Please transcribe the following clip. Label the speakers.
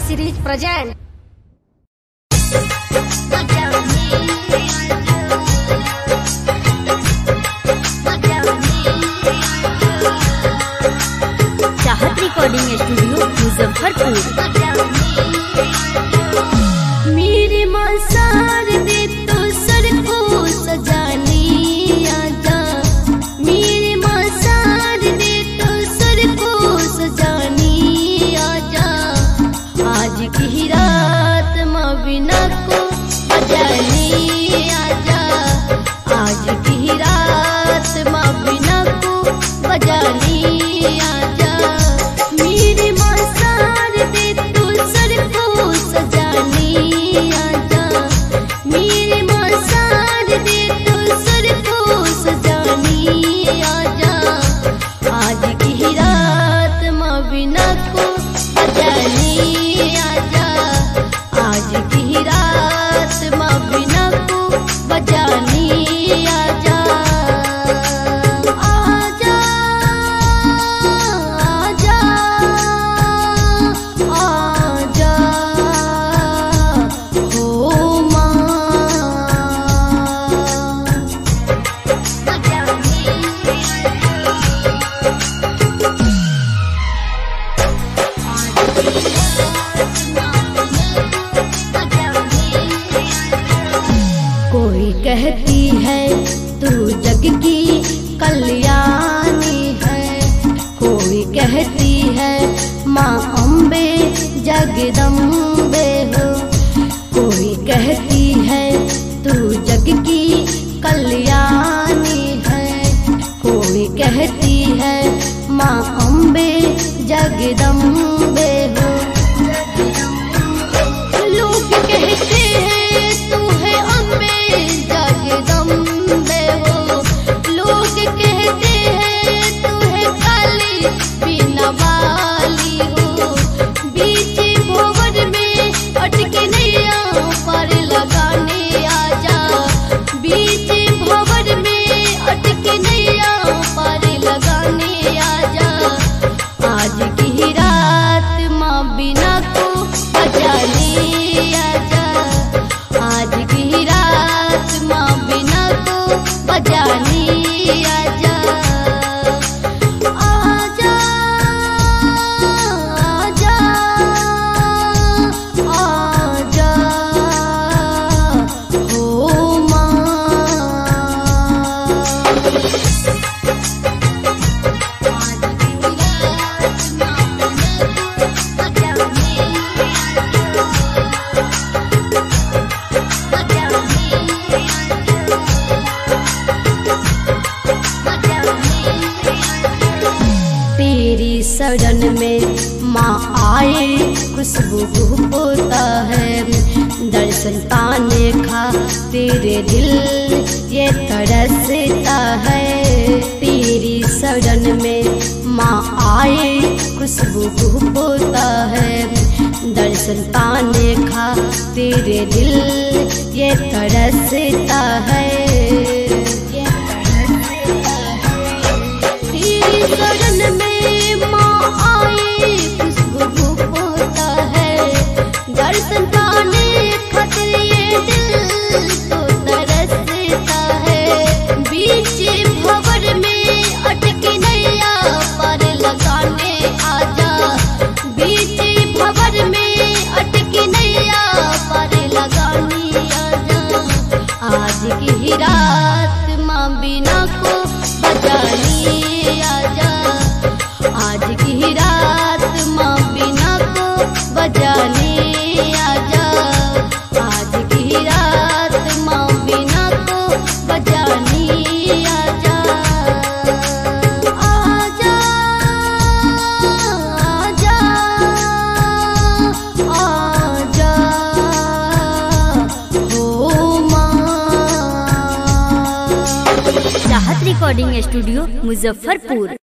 Speaker 1: series present. Chahat recording studio Muzaffarpur.
Speaker 2: मेरे मसार दे तो सर को सजानी आजा, मेरे मसार दे तो सर को सजानी आजा। आज की रात माँ बिना को बजानी आजा, आज की रात माँ बिना को बजानी आजा। मेरे मसार दे तो सर को सजानी आजा, मेरे मसार दे तो सर को सजानी आजा। आज की रात माँ बिना को बजानी आजा, आज की रात माँ बिना को बजानी आजा। आजा आजा आजा हो माँ। कोई कहती है तू जग की कल्याणी है, कोई कहती है माँ अम्बे जगदम्बे हो। कोई कहती है तू जग की कल्याणी है, कोई कहती है माँ अम्बे जगदम्बे हो। लोग कहते हैं तू है अम्बे जगदम्बे हो, लोग कहते हैं तू है काली बिना वाली हो। बीच भंवर में अटके नैया पार लगाने आजा, बीच भंवर में अटके नैया पार लगाने आजा। आज की रात माँ बिना को बजाने आजा, आज की रात माँ बिना को बजाने आजा। आजा आजा आजा हो माँ। तेरी शरण में माँ आए खुशबू होता है, दर्शन पाने का तेरे दिल ये तरसता है। तेरी शरण में माँ आए खुशबू होता है, दर्शन पाने का तेरे दिल ये तरसता है। तेरी शरण में माँ आए खुशबू होता है, दर्शन पाने खातिर ये दिल तो तरसता है। बीच भंवर में अटके नैया पार लगाने आजा, बीच भंवर में अटके नैया पार लगाने आजा। आज की रात माँ बिना को बजानी आजा, आज की रात माँ बिना को बजाने आजा। आज की रात माँ बिना को बजाने आजा। आजा आजा आजा हो माँ।
Speaker 1: चाहत रिकॉर्डिंग स्टूडियो मुजफ्फरपुर।